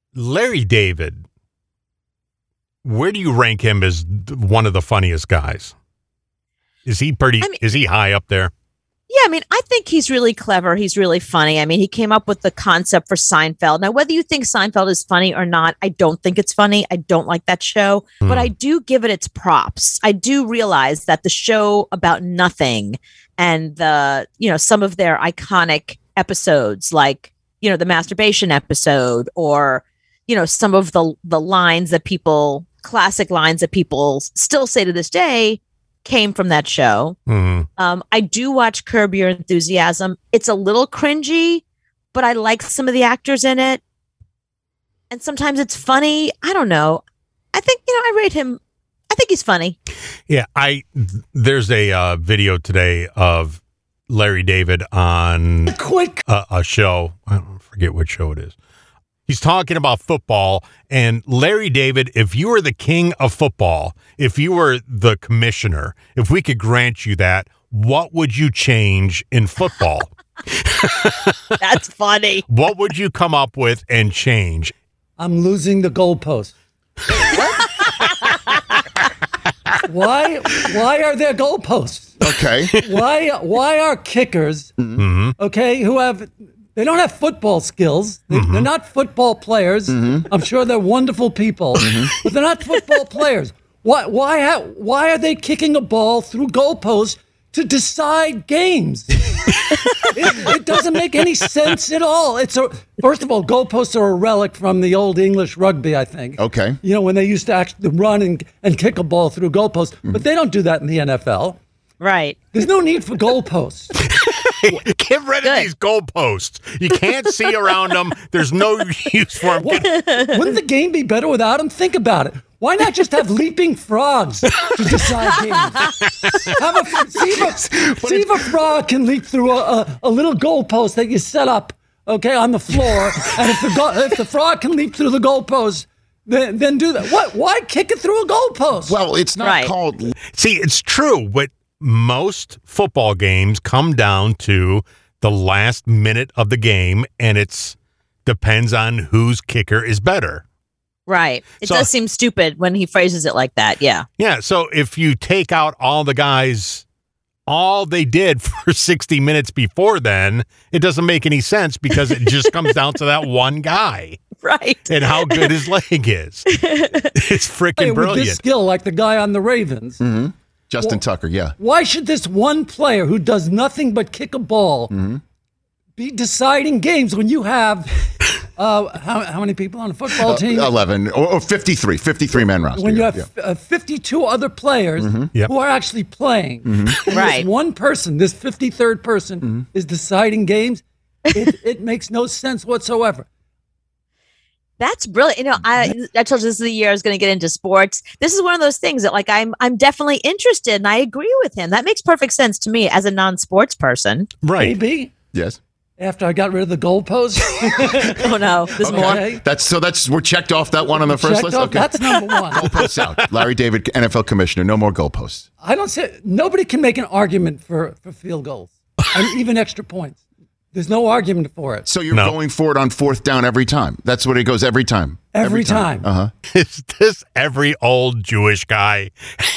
Larry David, where do you rank him as one of the funniest guys? Is he is he high up there? Yeah, I mean, I think he's really clever. He's really funny. I mean, he came up with the concept for Seinfeld. Now, whether you think Seinfeld is funny or not, I don't think it's funny. I don't like that show, but I do give it its props. I do realize that the show about nothing and some of their iconic episodes, like, the masturbation episode, or, some of the classic lines that people still say to this day, came from that show. I do watch Curb Your Enthusiasm. It's a little cringy, but I like some of the actors in it. And sometimes it's funny. I don't know. I think, I rate him. I think he's funny. Yeah. There's a video today of Larry David on a show. I don't forget what show it is. He's talking about football, and Larry David, if you were the king of football, if you were the commissioner, if we could grant you that, what would you change in football? That's funny. What would you come up with and change? I'm losing the goalpost. Why are there goalposts? Okay. Why are kickers, okay, they don't have football skills. They're not football players. I'm sure they're wonderful people, but they're not football players. Why are they kicking a ball through goalposts to decide games? It doesn't make any sense at all. First of all, goalposts are a relic from the old English rugby, I think. Okay. When they used to actually run and kick a ball through goalposts, but they don't do that in the NFL. Right. There's no need for goalposts. Get rid of these goalposts. You can't see around them. There's no use for them. Wouldn't the game be better without them? Think about it. Why not just have leaping frogs to decide games? See if a frog can leap through a little goalpost that you set up, okay, on the floor, and if the frog can leap through the goalpost, then do that. Why kick it through a goalpost? Well, it's not called. See, it's true, but most football games come down to the last minute of the game, and it depends on whose kicker is better. Right. It does seem stupid when he phrases it like that. Yeah. Yeah. So if you take out all the guys, all they did for 60 minutes before then, it doesn't make any sense because it just comes down to that one guy. Right. And how good his leg is. It's freaking brilliant. With this skill, like the guy on the Ravens. Justin Tucker, yeah. Why should this one player who does nothing but kick a ball be deciding games when you have how many people on a football team? 11 or 53 man roster. When you have 52 other players who are actually playing, and right? This one person, this 53rd person, is deciding games. It makes no sense whatsoever. That's brilliant. I told you this is the year I was going to get into sports. This is one of those things that, like, I'm definitely interested, and I agree with him. That makes perfect sense to me as a non-sports person. Right. Maybe. Yes. After I got rid of the goalpost. Oh no, there's more. That's we're checked off that one on the first list. Okay. That's number one. Goalposts out. Larry David, NFL commissioner. No more goalposts. I don't say nobody can make an argument for field goals and even extra points. There's no argument for it. So you're going for it on fourth down every time. That's what it goes every time. Every time. Is this every old Jewish guy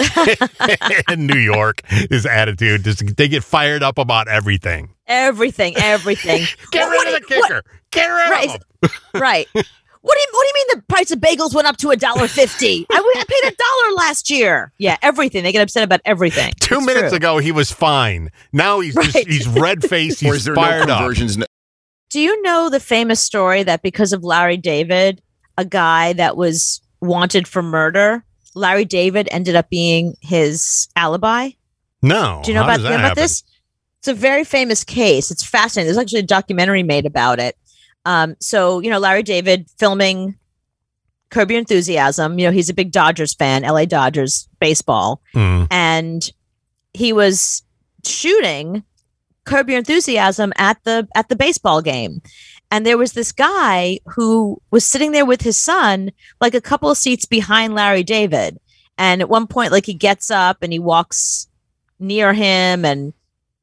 in New York? His attitude, they get fired up about everything. Everything. Get rid of the kicker. Get rid of him. Right. What do you mean the price of bagels went up to $1.50? I paid $1 last year. Yeah, everything. They get upset about everything. 2 minutes ago, he was fine. Now he's red-faced. He's fired up. Do you know the famous story that because of Larry David, a guy that was wanted for murder, Larry David ended up being his alibi? No. Do you know about this? It's a very famous case. It's fascinating. There's actually a documentary made about it. So, Larry David filming Curb Your Enthusiasm, he's a big Dodgers fan, LA Dodgers baseball. And he was shooting Curb Your Enthusiasm at the baseball game. And there was this guy who was sitting there with his son, like a couple of seats behind Larry David. And at one point, like, he gets up and he walks near him and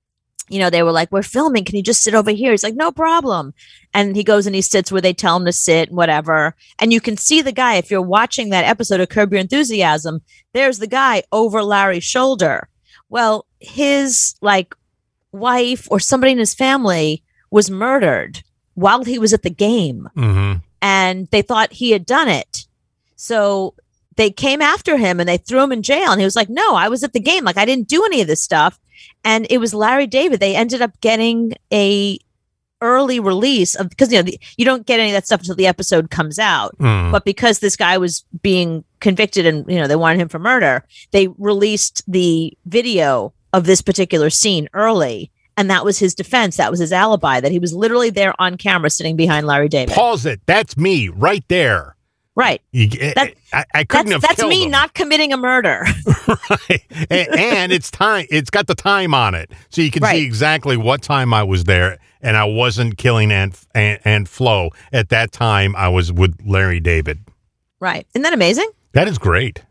they were like, we're filming. Can you just sit over here? He's like, no problem. And he goes and he sits where they tell him to sit and whatever. And you can see the guy, if you're watching that episode of Curb Your Enthusiasm, there's the guy over Larry's shoulder. Well, his wife or somebody in his family was murdered while he was at the game. Mm-hmm. And they thought he had done it. So they came after him and they threw him in jail. And he was like, no, I was at the game. I didn't do any of this stuff. And it was Larry David. They ended up getting a early release of, because you don't get any of that stuff until the episode comes out. But because this guy was being convicted and they wanted him for murder, they released the video of this particular scene early. And that was his defense. That was his alibi, that he was literally there on camera sitting behind Larry David. Pause it. That's me right there. Right. I couldn't have That's killed me him. not committing a murder. Right. And it's time. It's got the time on it. So you can see exactly what time I was there. And I wasn't killing Aunt Flo. At that time, I was with Larry David. Right. Isn't that amazing? That is great.